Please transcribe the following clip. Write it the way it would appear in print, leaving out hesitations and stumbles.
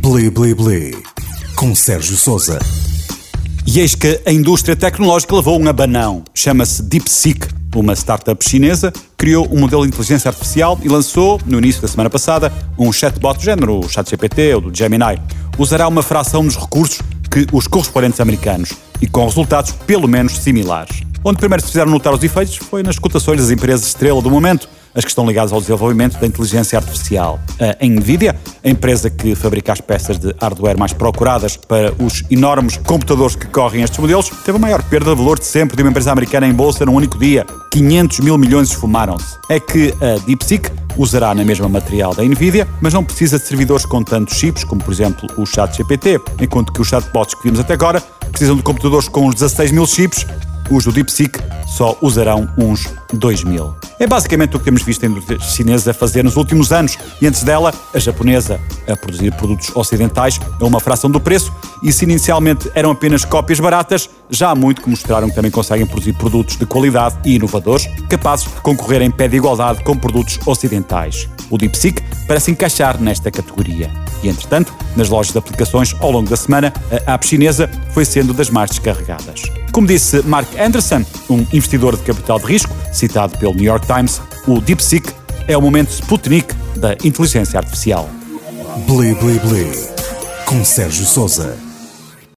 Bli Bli Bli, com Sérgio Sousa. E eis que a indústria tecnológica levou um abanão. Chama-se DeepSeek. Uma startup chinesa criou um modelo de inteligência artificial e lançou, no início da semana passada, um chatbot do género, o ChatGPT ou do Gemini. Usará uma fração dos recursos que os correspondentes americanos e com resultados pelo menos similares. Onde primeiro se fizeram notar os efeitos foi nas cotações das empresas estrela do momento, as que estão ligadas ao desenvolvimento da inteligência artificial. A Nvidia, a empresa que fabrica as peças de hardware mais procuradas para os enormes computadores que correm estes modelos, teve a maior perda de valor de sempre de uma empresa americana em bolsa num único dia. 500 mil milhões esfumaram-se. É que a DeepSeek usará na mesma material da Nvidia, mas não precisa de servidores com tantos chips, como por exemplo o ChatGPT, enquanto que os chatbots que vimos até agora precisam de computadores com uns 16 mil chips. Os do DeepSeek só usarão uns 2.000. É basicamente o que temos visto a indústria chinesa a fazer nos últimos anos e antes dela, a japonesa, a produzir produtos ocidentais a uma fração do preço e se inicialmente eram apenas cópias baratas, já há muito que mostraram que também conseguem produzir produtos de qualidade e inovadores, capazes de concorrer em pé de igualdade com produtos ocidentais. O DeepSeek parece encaixar nesta categoria. E, entretanto, nas lojas de aplicações, ao longo da semana, a app chinesa foi sendo das mais descarregadas. Como disse Mark Anderson, um investidor de capital de risco, citado pelo New York Times, o DeepSeek é o momento Sputnik da inteligência artificial. Bli Bli Bli, com Sérgio Sousa.